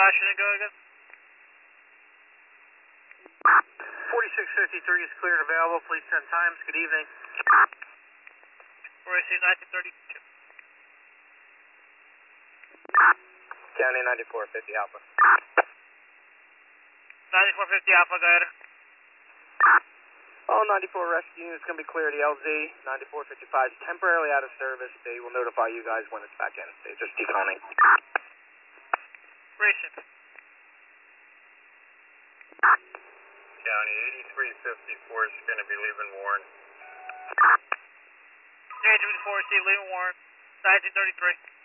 Washington, go again. 4653 is cleared and available. Please send times. Good evening. Royce 1932. County 9450 Alpha. 9450 Alpha, go ahead. All 94 rescue units going to be cleared. The LZ 9455 is temporarily out of service. They will notify you guys when it's back in. They're just deconing. Racing. County 8354 is going to be leaving Warren. J24, Steve, leaving Warren. 1933.